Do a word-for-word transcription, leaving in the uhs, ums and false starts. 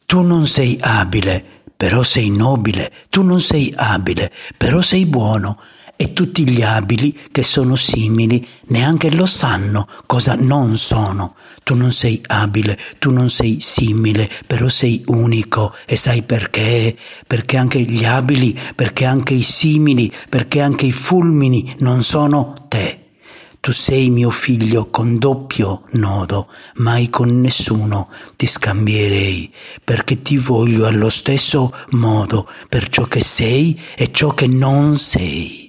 Tu non sei abile, però sei nobile. Tu non sei abile, però sei buono. E tutti gli abili che sono simili neanche lo sanno cosa non sono. Tu non sei abile, tu non sei simile, però sei unico. E sai perché? Perché anche gli abili, perché anche i simili, perché anche i fulmini non sono te. Tu sei mio figlio con doppio nodo, mai con nessuno ti scambierei, perché ti voglio allo stesso modo per ciò che sei e ciò che non sei.